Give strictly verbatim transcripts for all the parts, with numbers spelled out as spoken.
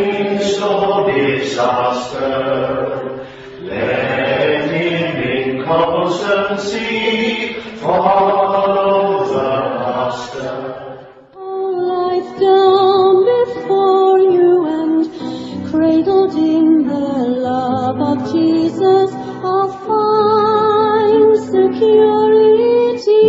midst of disaster, let him in constancy follow the Master. Life down before you and cradled in the love of Jesus, I'll find security.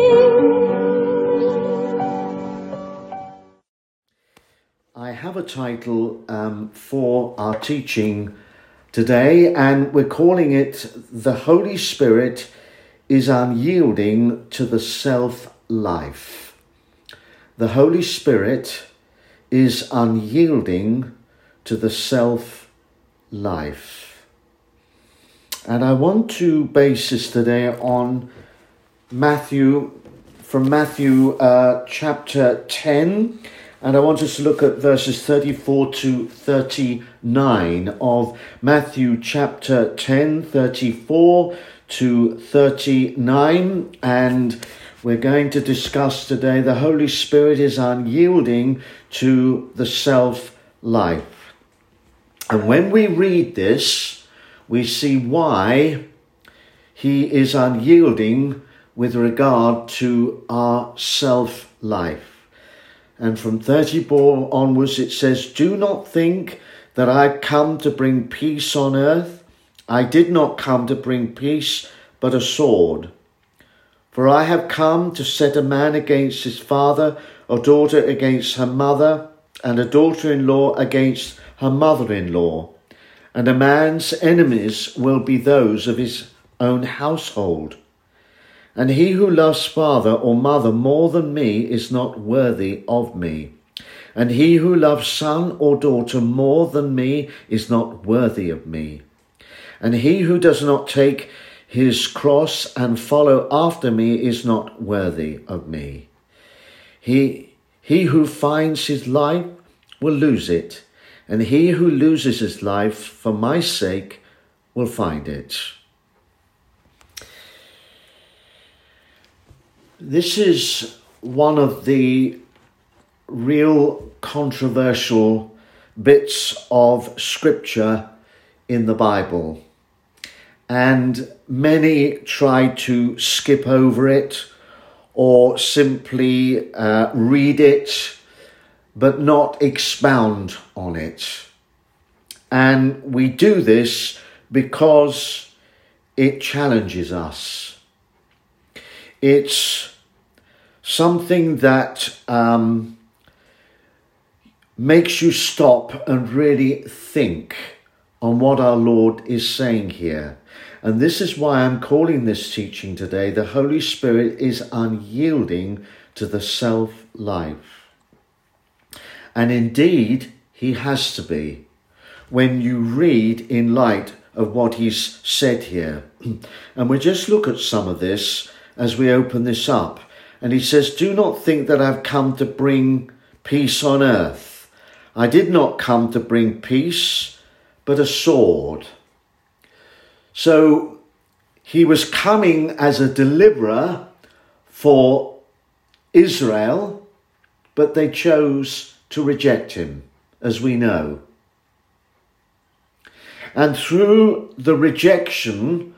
I have a title um, for our teaching today, and we're calling it The Holy Spirit is Unyielding to the Self-Life. The Holy Spirit is unyielding to the self-life. And I want to base this today on Matthew, from Matthew uh, chapter ten, and I want us to look at verses thirty-four to thirty-nine of Matthew chapter ten, thirty-four to thirty-nine, and we're going to discuss today the Holy Spirit is unyielding to the self-life. And when we read this, we see why he is unyielding with regard to our self-life. And from thirty-four onwards it says, "Do not think that I come to bring peace on earth. I did not come to bring peace, but a sword. For I have come to set a man against his father, a daughter against her mother, and a daughter-in-law against her mother-in-law. And a man's enemies will be those of his own household. And he who loves father or mother more than me is not worthy of me. And he who loves son or daughter more than me is not worthy of me. And he who does not take his cross and follow after me is not worthy of me. He, he who finds his life will lose it, and he who loses his life for my sake will find it." This is one of the real controversial bits of scripture in the Bible. And many try to skip over it or simply uh, read it, but not expound on it. And we do this because it challenges us. It's something that um, makes you stop and really think on what our Lord is saying here. And this is why I'm calling this teaching today, The Holy Spirit is Unyielding to the Self-Life. And indeed, he has to be, when you read in light of what he's said here. And we'll just look at some of this as we open this up. And he says, "Do not think that I've come to bring peace on earth. I did not come to bring peace, but a sword." So he was coming as a deliverer for Israel, but they chose to reject him, as we know. And through the rejection,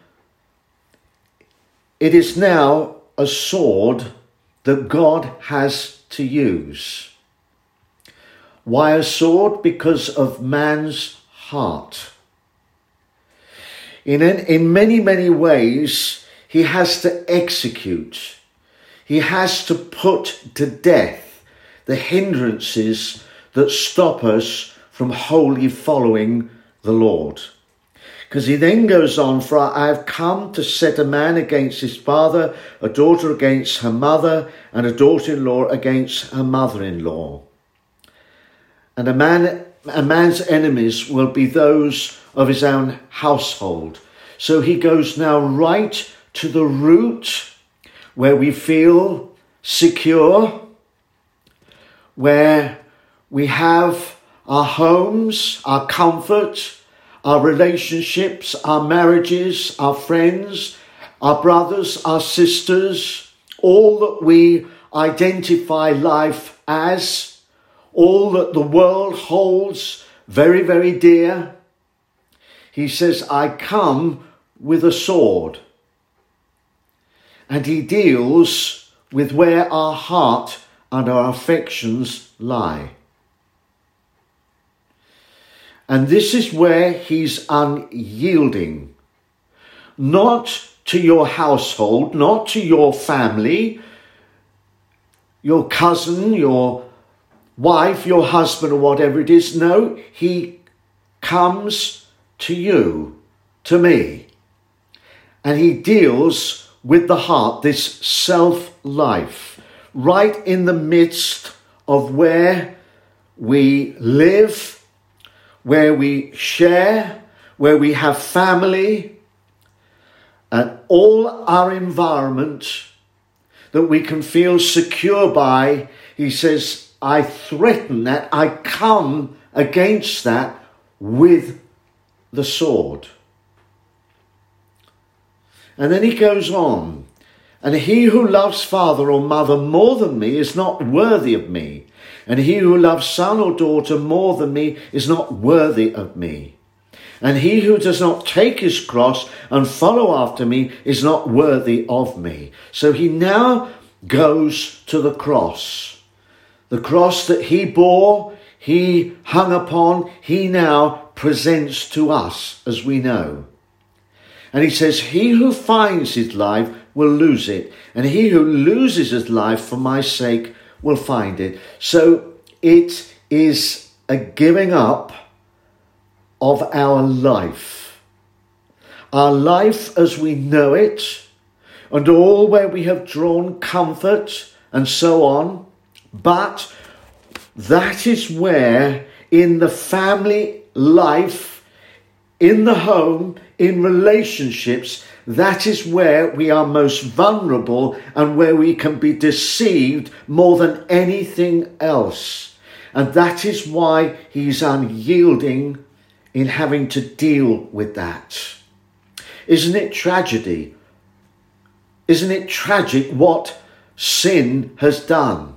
it is now a sword that God has to use. Why a sword? Because of man's heart. In, in many, many ways, he has to execute. He has to put to death the hindrances that stop us from wholly following the Lord. Because he then goes on, "For I have come to set a man against his father, a daughter against her mother, and a daughter-in-law against her mother-in-law. And a man, a man's enemies will be those of his own household." So he goes now right to the root where we feel secure, where we have our homes, our comfort, our relationships, our marriages, our friends, our brothers, our sisters, all that we identify life as, all that the world holds very, very dear. He says, I come with a sword. And he deals with where our heart and our affections lie. And this is where he's unyielding. Not to your household, not to your family, your cousin, your wife, your husband, or whatever it is. No, he comes to you, to me. And he deals with the heart, this self-life, right in the midst of where we live, where we share, where we have family, and all our environment that we can feel secure by. He says, I threaten that, I come against that with the sword. And then he goes on, and he who loves father or mother more than me is not worthy of me. And he who loves son or daughter more than me is not worthy of me. And he who does not take his cross and follow after me is not worthy of me. So he now goes to the cross. The cross that he bore, he hung upon, he now presents to us, as we know. And he says, he who finds his life will lose it. And he who loses his life for my sake will find it. So it is a giving up of our life. Our life as we know it, and all where we have drawn comfort and so on. But that is where in the family life, in the home, in relationships, that is where we are most vulnerable and where we can be deceived more than anything else. And that is why he's unyielding in having to deal with that. Isn't it tragedy? Isn't it tragic what sin has done?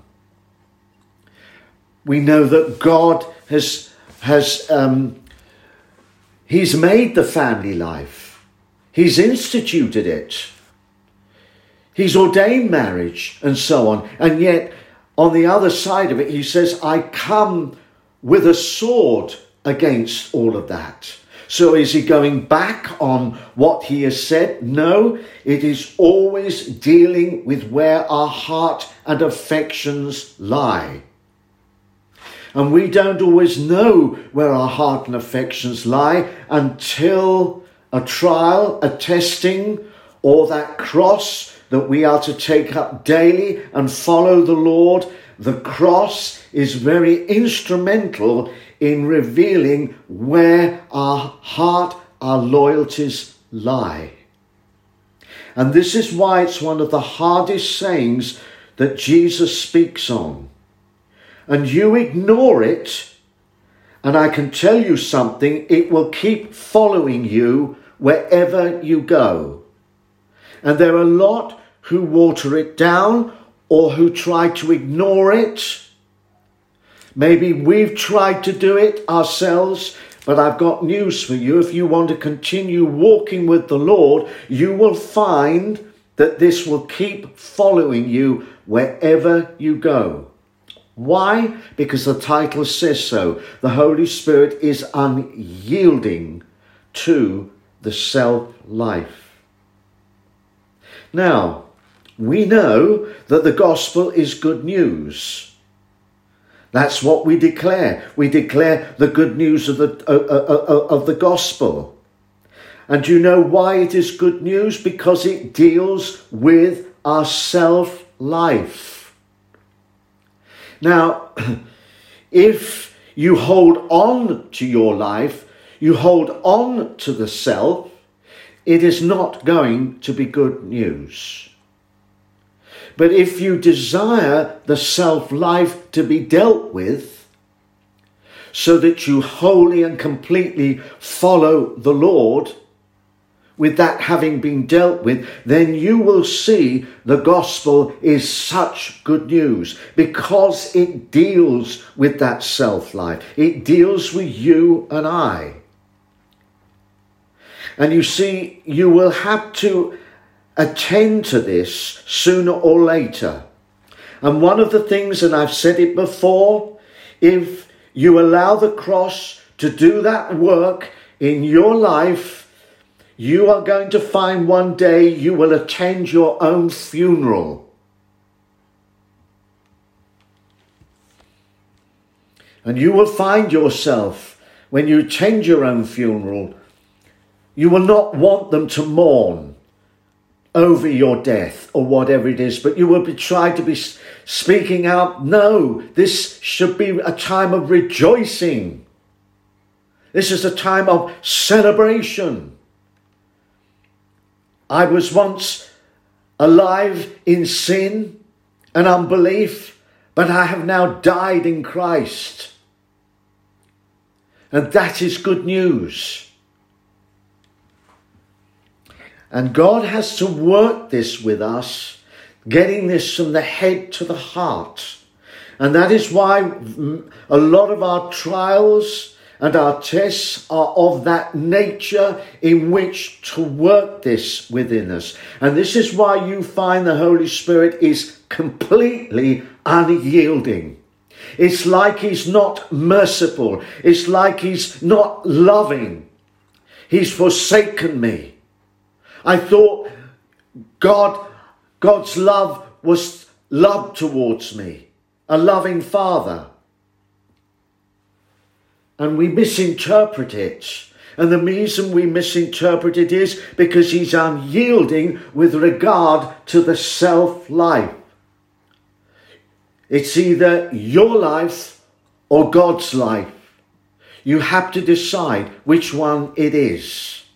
We know that God has, has um, he's made the family life. He's instituted it. He's ordained marriage and so on. And yet, on the other side of it, he says, I come with a sword against all of that. So is he going back on what he has said? No, it is always dealing with where our heart and affections lie. And we don't always know where our heart and affections lie until a trial, a testing, or that cross that we are to take up daily and follow the Lord. The cross is very instrumental in revealing where our heart, our loyalties lie. And this is why it's one of the hardest sayings that Jesus speaks on. And you ignore it, and I can tell you something, it will keep following you wherever you go. And there are a lot who water it down or who try to ignore it. Maybe we've tried to do it ourselves, but I've got news for you. If you want to continue walking with the Lord, you will find that this will keep following you wherever you go. Why? Because the title says so. The Holy Spirit is unyielding to the self-life. Now, we know that the gospel is good news. That's what we declare. We declare the good news of the, uh, uh, uh, of the gospel. And do you know why it is good news? Because it deals with our self-life. Now, if you hold on to your life, you hold on to the self, it is not going to be good news. But if you desire the self-life to be dealt with, so that you wholly and completely follow the Lord, with that having been dealt with, then you will see the gospel is such good news because it deals with that self-life. It deals with you and I. And you see, you will have to attend to this sooner or later. And one of the things, and I've said it before, if you allow the cross to do that work in your life, you are going to find one day you will attend your own funeral. And you will find yourself, when you attend your own funeral, you will not want them to mourn over your death or whatever it is, but you will be trying to be speaking out, no, this should be a time of rejoicing. This is a time of celebration. I was once alive in sin and unbelief, but I have now died in Christ. And that is good news. And God has to work this with us, getting this from the head to the heart. And that is why a lot of our trials and our tests are of that nature in which to work this within us. And this is why you find the Holy Spirit is completely unyielding. It's like he's not merciful. It's like he's not loving. He's forsaken me. I thought God, God's love was love towards me, a loving Father. And we misinterpret it. And the reason we misinterpret it is because he's unyielding with regard to the self-life. It's either your life or God's life. You have to decide which one it is.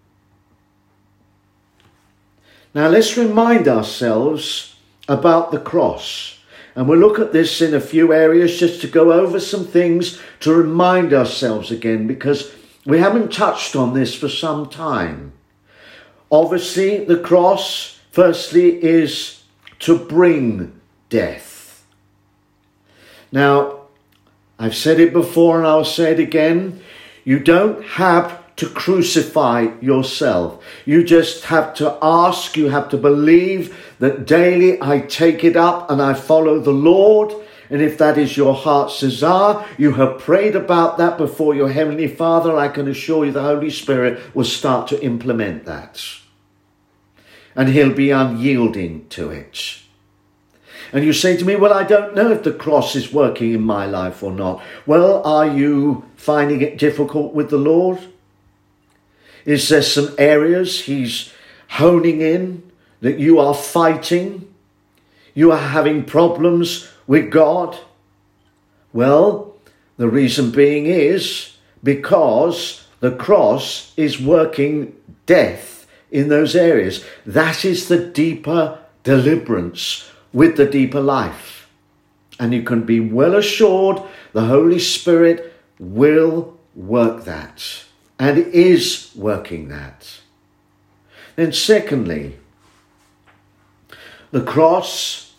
Now let's remind ourselves about the cross. And we'll look at this in a few areas just to go over some things to remind ourselves again, because we haven't touched on this for some time. Obviously, the cross, firstly, is to bring death. Now, I've said it before and I'll say it again. You don't have to crucify yourself. You just have to ask, you have to believe that daily I take it up and I follow the Lord. And if that is your heart's desire, you have prayed about that before your Heavenly Father, I can assure you the Holy Spirit will start to implement that. And he'll be unyielding to it. And you say to me, well, I don't know if the cross is working in my life or not. Well, are you finding it difficult with the Lord? Is there some areas he's honing in that you are fighting? You are having problems with God? Well, the reason being is because the cross is working death in those areas. That is the deeper deliverance with the deeper life. And you can be well assured the Holy Spirit will work that. And is working that. Then secondly, the cross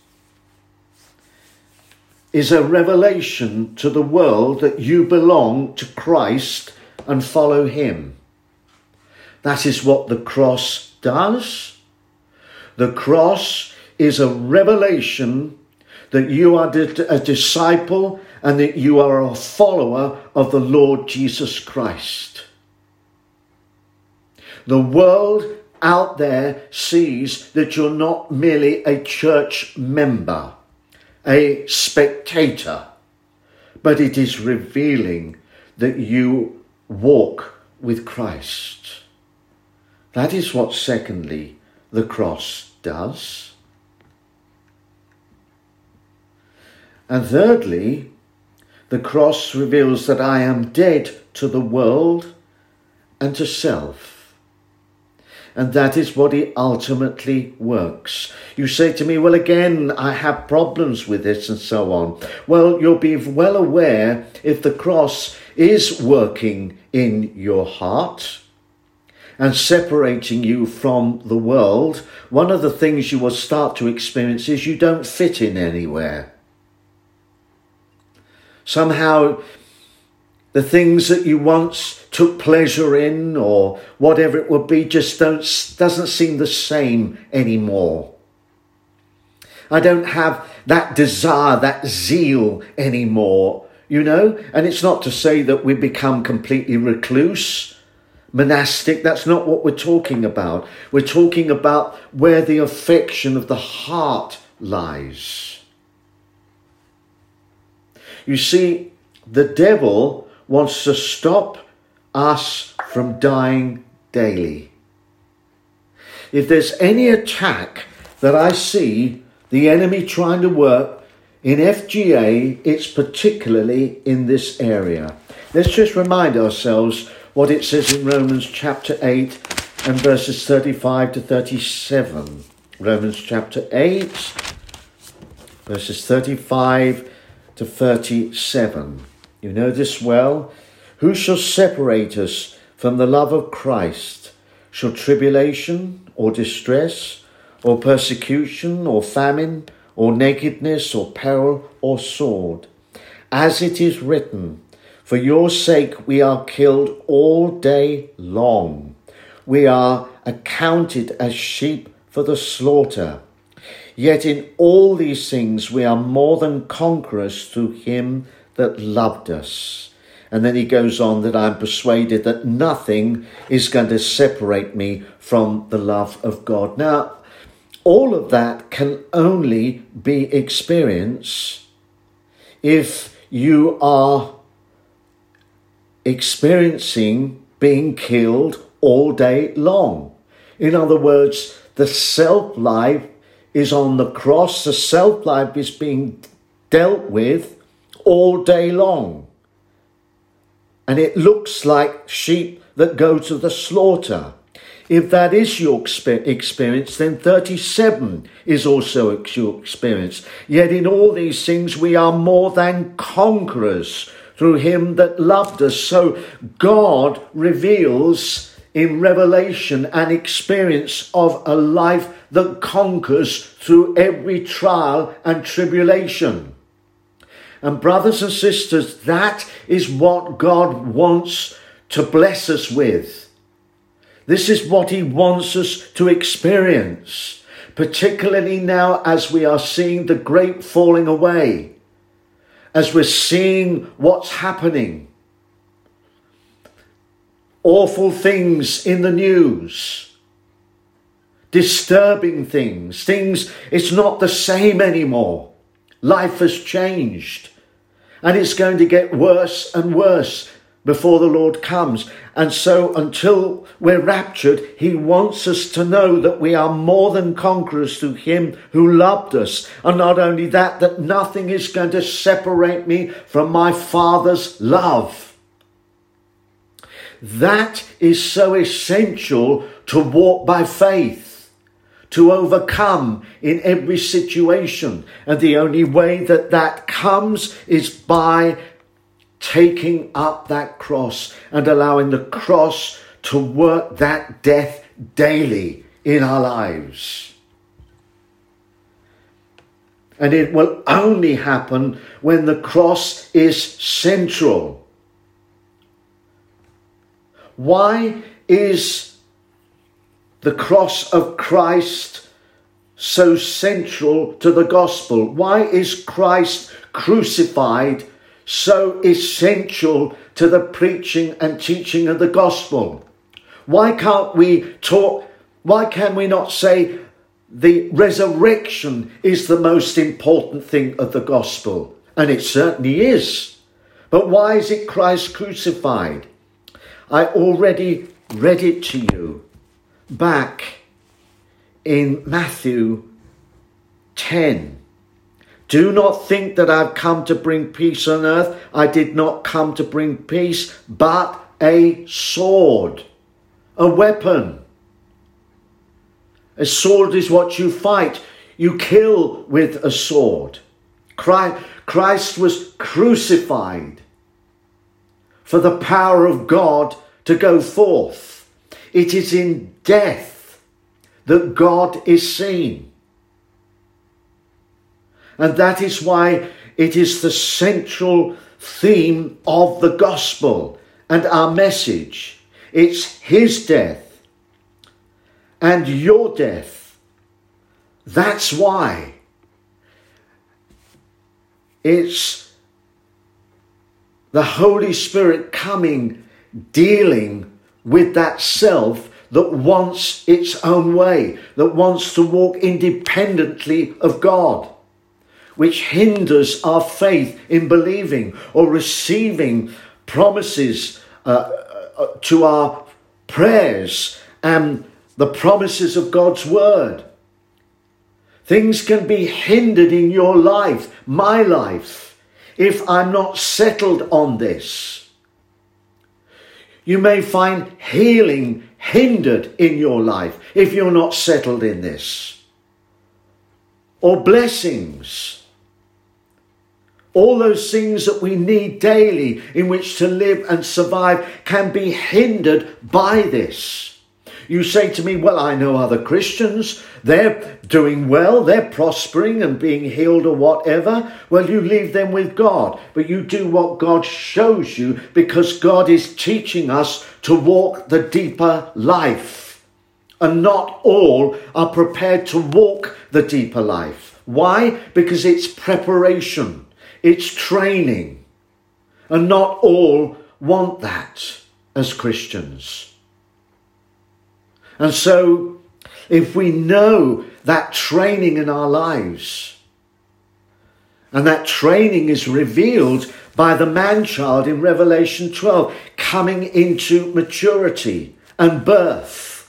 is a revelation to the world that you belong to Christ and follow him. That is what the cross does. The cross is a revelation that you are a disciple and that you are a follower of the Lord Jesus Christ. The world out there sees that you're not merely a church member, a spectator, but it is revealing that you walk with Christ. That is what, secondly, the cross does. And thirdly, the cross reveals that I am dead to the world and to self. And that is what it ultimately works. You say to me, well, again, I have problems with this and so on. Well, you'll be well aware if the cross is working in your heart and separating you from the world, one of the things you will start to experience is you don't fit in anywhere. Somehow, the things that you once took pleasure in, or whatever it would be, just don't doesn't seem the same anymore. I don't have that desire, that zeal anymore, you know? And it's not to say that we become completely recluse, monastic. That's not what we're talking about. We're talking about where the affection of the heart lies. You see, the devil wants to stop us from dying daily. If there's any attack that I see the enemy trying to work in F G A, it's particularly in this area. Let's just remind ourselves what it says in Romans chapter eight and verses thirty-five to thirty-seven. Romans chapter eight, verses thirty-five to thirty-seven. You know this well. Who shall separate us from the love of Christ? Shall tribulation or distress or persecution or famine or nakedness or peril or sword? As it is written, for your sake we are killed all day long. We are accounted as sheep for the slaughter. Yet in all these things we are more than conquerors through him that loved us. And then he goes on that I'm persuaded that nothing is going to separate me from the love of God. Now, all of that can only be experienced if you are experiencing being killed all day long. In other words, the self-life is on the cross. The self-life is being dealt with all day long. And it looks like sheep that go to the slaughter. If that is your experience, then thirty-seven is also your experience. Yet in all these things we are more than conquerors through him that loved us. So God reveals in Revelation an experience of a life that conquers through every trial and tribulation. And brothers and sisters, that is what God wants to bless us with. This is what he wants us to experience, particularly now as we are seeing the great falling away, as we're seeing what's happening. Awful things in the news, disturbing things, things, it's not the same anymore. Life has changed, and it's going to get worse and worse before the Lord comes. And so until we're raptured, he wants us to know that we are more than conquerors through him who loved us. And not only that, that nothing is going to separate me from my Father's love. That is so essential to walk by faith, to overcome in every situation. And the only way that that comes is by taking up that cross and allowing the cross to work that death daily in our lives. And it will only happen when the cross is central. Why is the cross of Christ so central to the gospel? Why is Christ crucified so essential to the preaching and teaching of the gospel? Why can't we talk, why can we not say the resurrection is the most important thing of the gospel? And it certainly is. But why is it Christ crucified? I already read it to you back in Matthew ten. Do not think that I've come to bring peace on earth. I did not come to bring peace, but a sword, a weapon. A sword is what you fight. You kill with a sword. Christ was crucified for the power of God to go forth. it is in death that God is seen. And that is why it is the central theme of the gospel and our message. It's his death and your death. That's why. It's the Holy Spirit coming, dealing with that self that wants its own way, that wants to walk independently of God, which hinders our faith in believing or receiving promises uh, uh, to our prayers and the promises of God's word. Things can be hindered in your life, my life, if I'm not settled on this. You may find healing hindered in your life if you're not settled in this. Or blessings. All those things that we need daily in which to live and survive can be hindered by this. You say to me, well, I know other Christians, they're doing well, they're prospering and being healed or whatever. Well, you leave them with God, but you do what God shows you, because God is teaching us to walk the deeper life. And not all are prepared to walk the deeper life. Why? Because it's preparation, it's training. And not all want that as Christians. And so, if we know that training in our lives, and that training is revealed by the man-child in Revelation twelve, coming into maturity and birth,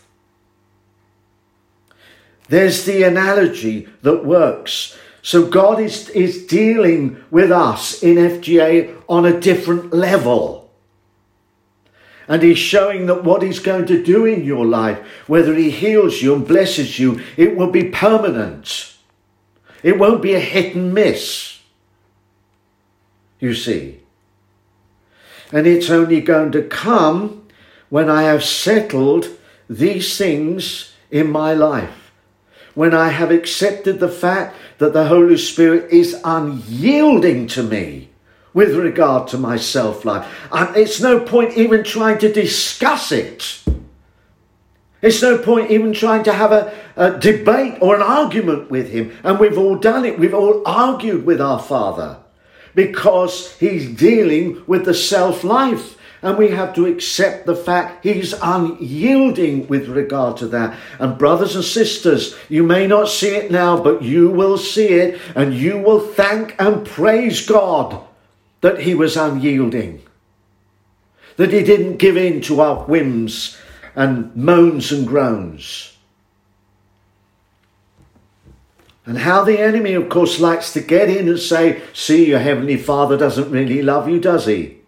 there's the analogy that works. So God is, is dealing with us in F G A on a different level. And he's showing that what he's going to do in your life, whether he heals you and blesses you, it will be permanent. It won't be a hit and miss. You see. And it's only going to come when I have settled these things in my life. When I have accepted the fact that the Holy Spirit is unyielding to me with regard to my self-life. And it's no point even trying to discuss it. It's no point even trying to have a, a debate or an argument with him. And we've all done it. We've all argued with our Father because he's dealing with the self-life. And we have to accept the fact he's unyielding with regard to that. And brothers and sisters, you may not see it now, but you will see it. And you will thank and praise God that he was unyielding, that he didn't give in to our whims and moans and groans. And how the enemy, of course, likes to get in and say, see, your Heavenly Father doesn't really love you, does he?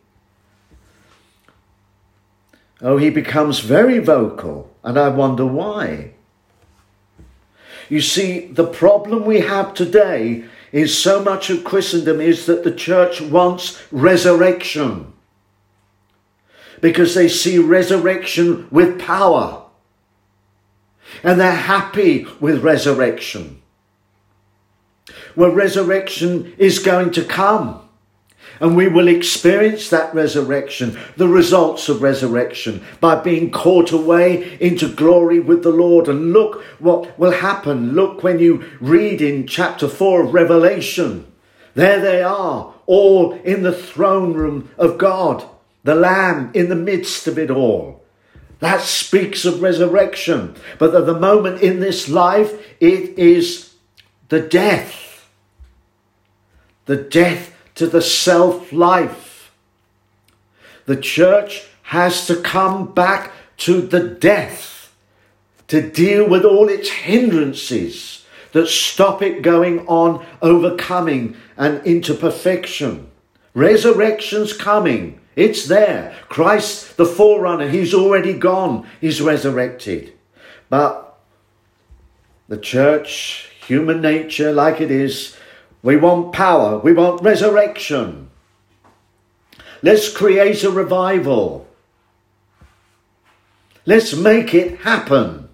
Oh, he becomes very vocal, and I wonder why. You see, the problem we have today is so much of Christendom is that the church wants resurrection, because they see resurrection with power, and they're happy with resurrection. Well, resurrection is going to come, and we will experience that resurrection, the results of resurrection, by being caught away into glory with the Lord. And look what will happen. Look when you read in chapter four of Revelation. There they are, all in the throne room of God, the Lamb in the midst of it all. That speaks of resurrection. But at the moment in this life, it is the death. The death to the self-life. The church has to come back to the death, to deal with all its hindrances that stop it going on, overcoming and into perfection. Resurrection's coming. It's there. Christ, the forerunner, he's already gone. He's resurrected. But the church, human nature like it is, we want power. We want resurrection. Let's create a revival. Let's make it happen.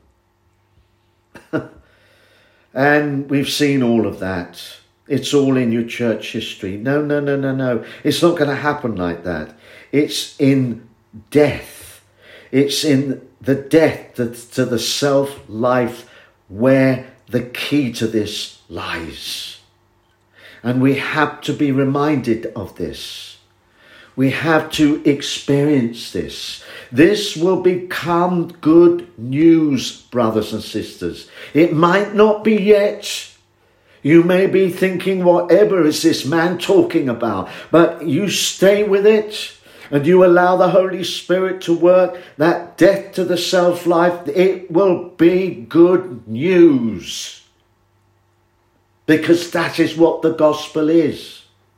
And we've seen all of that. It's all in your church history. No, no, no, no, no. It's not going to happen like that. It's in death. It's in the death to, to the self-life where the key to this lies. And we have to be reminded of this. We have to experience this. This will become good news, brothers and sisters. It might not be yet. You may be thinking, whatever is this man talking about? But you stay with it and you allow the Holy Spirit to work. That death to the self-life, it will be good news. Because that is what the gospel is.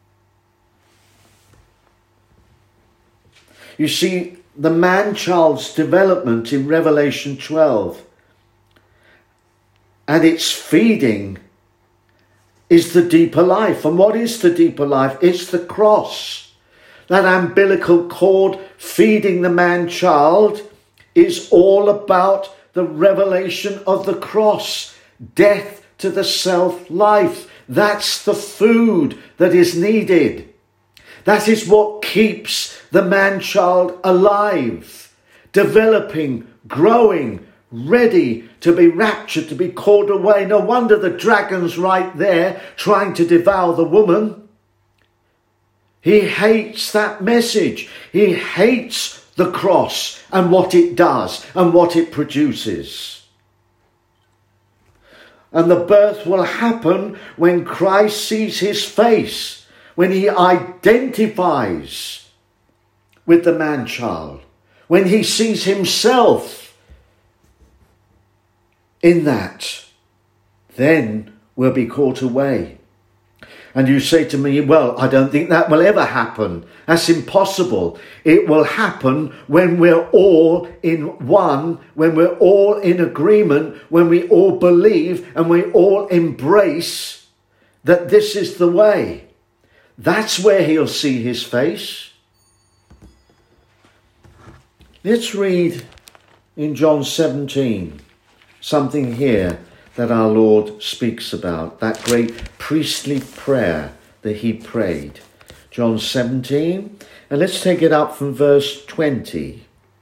You see, the man-child's development in Revelation twelve and its feeding is the deeper life. And what is the deeper life? It's the cross. That umbilical cord feeding the man-child is all about the revelation of the cross. Death to the self-life. That's the food that is needed. That is what keeps the man-child alive, developing, growing, ready to be raptured, to be called away. No wonder the dragon's right there trying to devour the woman. He hates that message. He hates the cross and what it does and what it produces. And the birth will happen when Christ sees his face, when he identifies with the man-child, when he sees himself in that, then we'll be caught away. And you say to me, well, I don't think that will ever happen. That's impossible. It will happen when we're all in one, when we're all in agreement, when we all believe and we all embrace that this is the way. That's where he'll see his face. Let's read in John seventeen something here that our Lord speaks about, that great priestly prayer that he prayed. John seventeen, and let's take it up from verse twenty.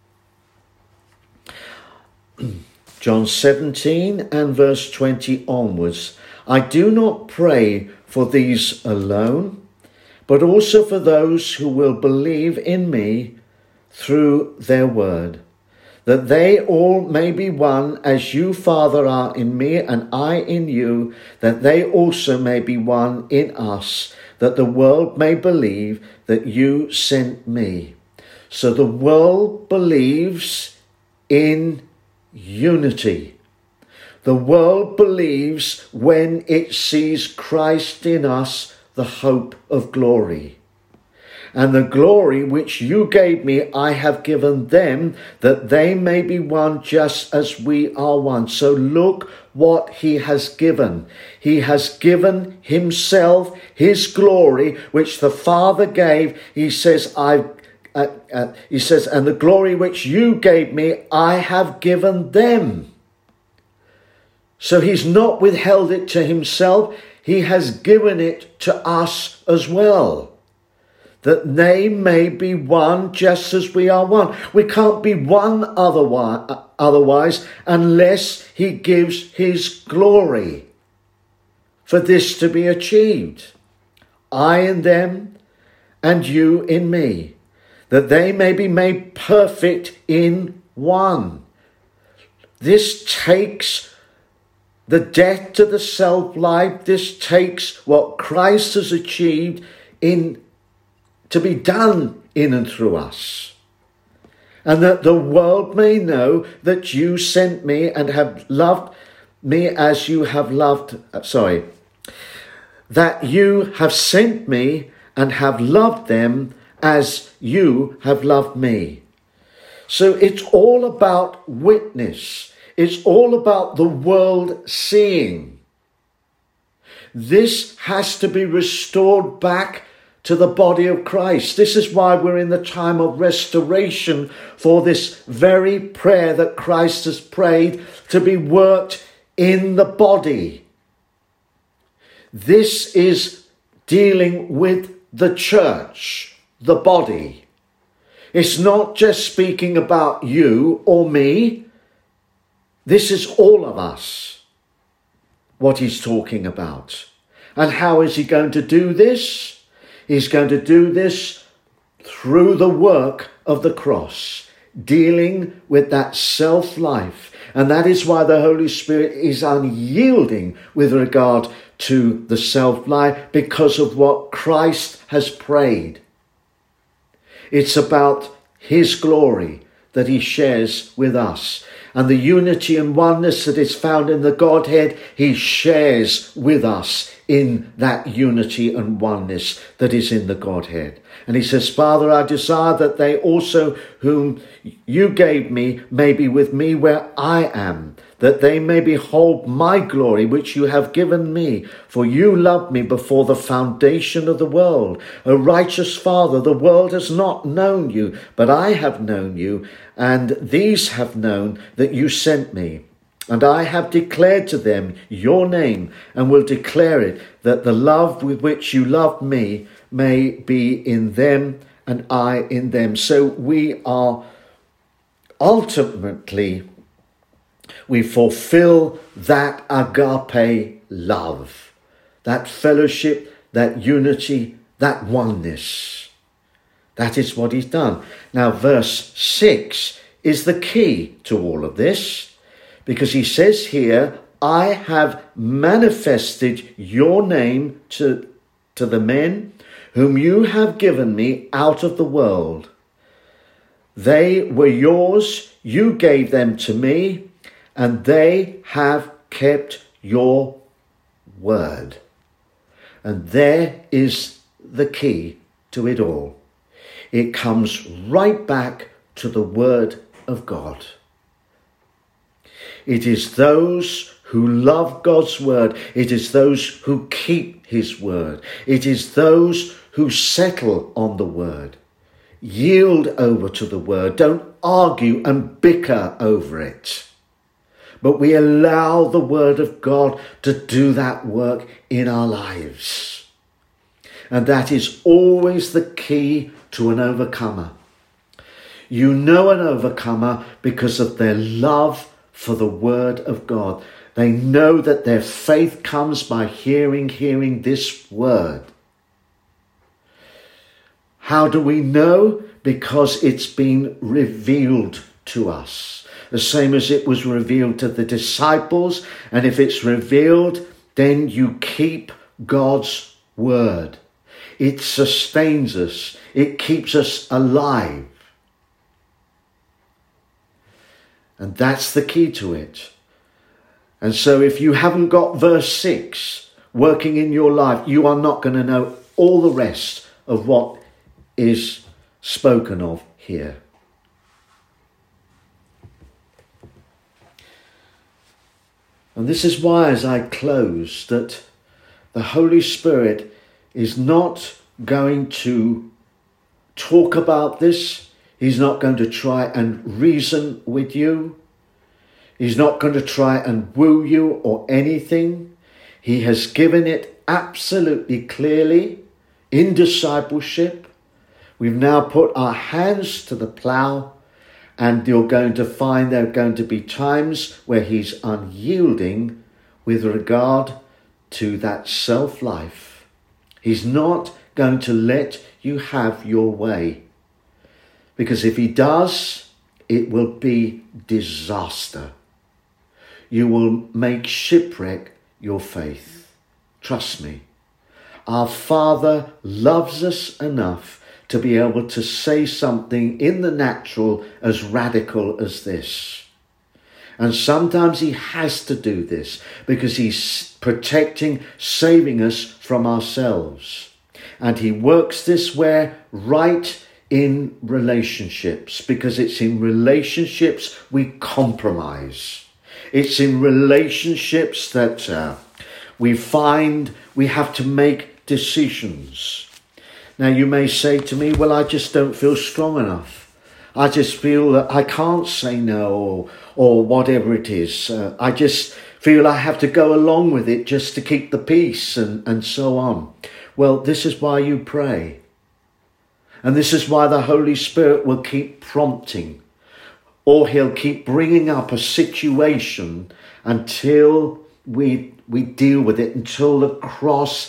John seventeen and verse twenty onwards. I do not pray for these alone, but also for those who will believe in me through their word, that they all may be one, as you, Father, are in me and I in you, that they also may be one in us, that the world may believe that you sent me. So the world believes in unity. The world believes when it sees Christ in us, the hope of glory. And the glory which you gave me, I have given them, that they may be one just as we are one. So look what he has given. He has given himself, his glory, which the Father gave. He says, I, uh, uh, he says, and the glory which you gave me, I have given them. So he's not withheld it to himself. He has given it to us as well, that they may be one just as we are one. We can't be one otherwise, otherwise unless he gives his glory for this to be achieved. I in them and you in me, that they may be made perfect in one. This takes the death to the self-life. This takes what Christ has achieved in to be done in and through us. And that the world may know that you sent me and have loved me as you have loved, sorry, that you have sent me and have loved them as you have loved me. So it's all about witness. It's all about the world seeing. This has to be restored back to the body of Christ. This is why we're in the time of restoration, for this very prayer that Christ has prayed to be worked in the body. This is dealing with the church, the body. It's not just speaking about you or me. This is all of us, what he's talking about. And how is he going to do this? He's going to do this through the work of the cross, dealing with that self-life. And that is why the Holy Spirit is unyielding with regard to the self-life, because of what Christ has prayed. It's about his glory that he shares with us. And the unity and oneness that is found in the Godhead, he shares with us in that unity and oneness that is in the Godhead. And he says, Father, I desire that they also whom you gave me may be with me where I am, that they may behold my glory which you have given me. For you loved me before the foundation of the world. O righteous Father, the world has not known you, but I have known you, and these have known that you sent me. And I have declared to them your name, and will declare it, that the love with which you loved me may be in them, and I in them. So we are ultimately, we fulfill that agape love, that fellowship, that unity, that oneness. That is what he's done. Now, verse six is the key to all of this. Because he says here, I have manifested your name to, to the men whom you have given me out of the world. They were yours, you gave them to me, and they have kept your word. And there is the key to it all. It comes right back to the word of God. It is those who love God's word. It is those who keep his word. It is those who settle on the word. Yield over to the word. Don't argue and bicker over it. But we allow the word of God to do that work in our lives. And that is always the key to an overcomer. You know an overcomer because of their love for the word of God. They know that their faith comes by hearing, hearing this word. How do we know? Because it's been revealed to us. The same as it was revealed to the disciples. And if it's revealed, then you keep God's word. It sustains us. It keeps us alive. And that's the key to it. And so if you haven't got verse six working in your life, you are not going to know all the rest of what is spoken of here. And this is why, as I close, that the Holy Spirit is not going to talk about this. He's not going to try and reason with you. He's not going to try and woo you or anything. He has given it absolutely clearly in discipleship. We've now put our hands to the plough, and you're going to find there are going to be times where he's unyielding with regard to that self-life. He's not going to let you have your way. Because if he does, it will be disaster. You will make shipwreck your faith. Trust me. Our Father loves us enough to be able to say something in the natural as radical as this. And sometimes he has to do this because he's protecting, saving us from ourselves. And he works this way right in relationships, because it's in relationships we compromise. It's in relationships that uh, we find we have to make decisions. Now you may say to me, well, I just don't feel strong enough. I just feel that I can't say no, or, or whatever it is. Uh, I just feel I have to go along with it just to keep the peace and, and so on. Well, this is why you pray. And this is why the Holy Spirit will keep prompting, or he'll keep bringing up a situation until we, we deal with it, until the cross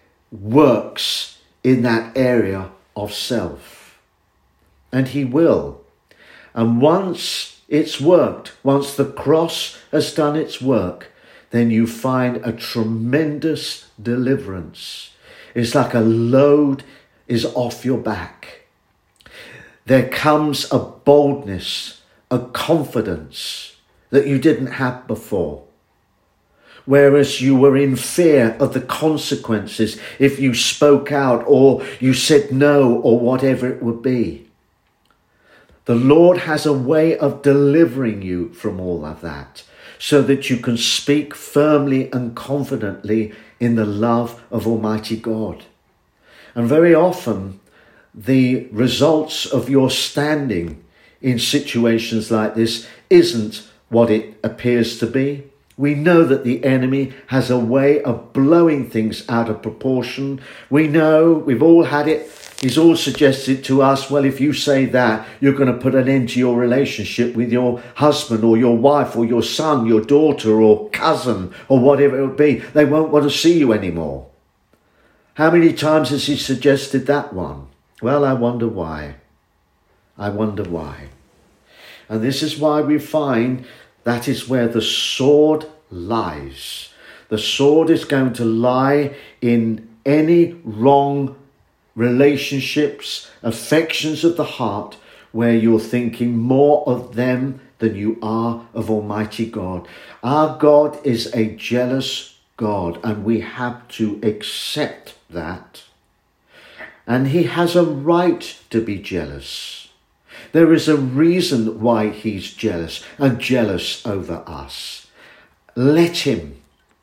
works in that area of self. And he will. And once it's worked, once the cross has done its work, then you find a tremendous deliverance. It's like a load is off your back. There comes a boldness, a confidence that you didn't have before. Whereas you were in fear of the consequences if you spoke out or you said no or whatever it would be. The Lord has a way of delivering you from all of that so that you can speak firmly and confidently in the love of Almighty God. And very often, the results of your standing in situations like this isn't what it appears to be. We know that the enemy has a way of blowing things out of proportion. We know, we've all had it. He's all suggested to us, well, if you say that, you're going to put an end to your relationship with your husband or your wife or your son, your daughter or cousin or whatever it would be. They won't want to see you anymore. How many times has he suggested that one? Well, I wonder why. I wonder why. And this is why we find that is where the sword lies. The sword is going to lie in any wrong relationships, affections of the heart, where you're thinking more of them than you are of Almighty God. Our God is a jealous God, and we have to accept that. And he has a right to be jealous. There is a reason why he's jealous and jealous over us. Let him.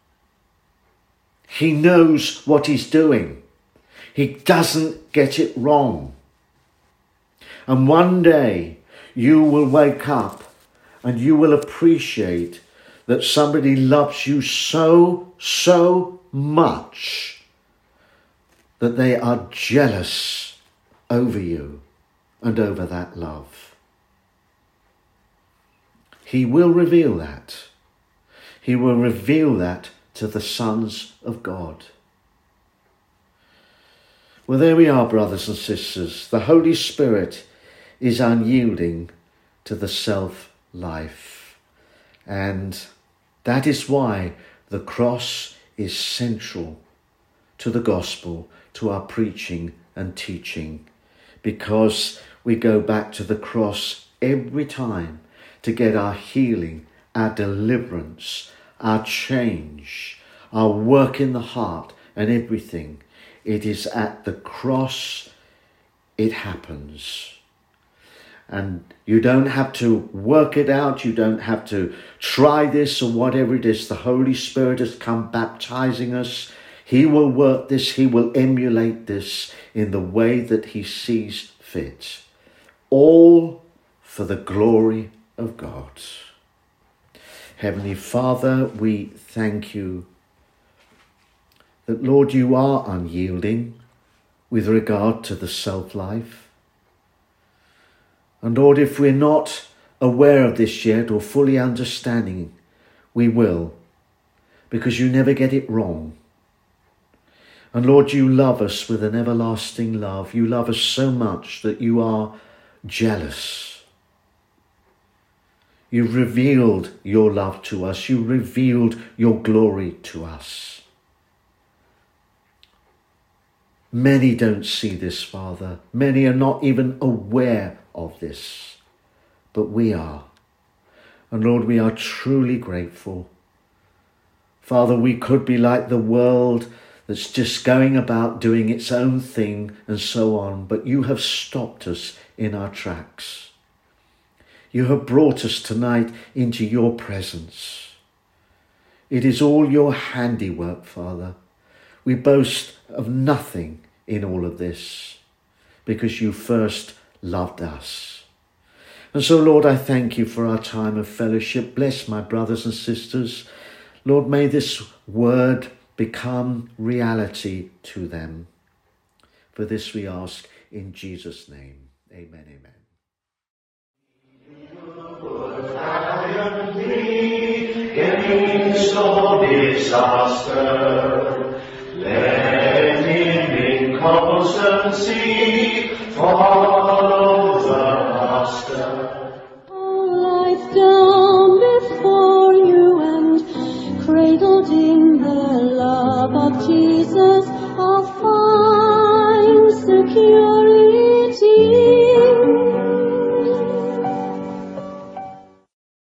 He knows what he's doing. He doesn't get it wrong. And one day you will wake up and you will appreciate that somebody loves you so, so much that they are jealous over you and over that love. He will reveal that. He will reveal that to the sons of God. Well, there we are, brothers and sisters. The Holy Spirit is unyielding to the self-life. And that is why the cross is central to the gospel, to our preaching and teaching. Because we go back to the cross every time to get our healing, our deliverance, our change, our work in the heart and everything. It is at the cross it happens. And you don't have to work it out. You don't have to try this or whatever it is. The Holy Spirit has come baptizing us. He will work this. He will emulate this in the way that he sees fit. All for the glory of God. Heavenly Father, we thank you that, Lord, you are unyielding with regard to the self-life. And Lord, if we're not aware of this yet or fully understanding, we will, because you never get it wrong. And Lord, you love us with an everlasting love. You love us so much that you are jealous. You've revealed your love to us. You revealed your glory to us. Many don't see this, Father. Many are not even aware of this. But we are. And Lord, we are truly grateful. Father, we could be like the world that's just going about doing its own thing and so on. But you have stopped us in our tracks. You have brought us tonight into your presence. It is all your handiwork, Father. We boast of nothing in all of this. because you first loved us. And so, Lord, I thank you for our time of fellowship. Bless my brothers and sisters. Lord, may this word become reality to them. For this we ask in Jesus' name. Amen, amen. Against all disaster, let him in constancy follow the Master. All life down before you and cradled in the love of Jesus, I'll find security.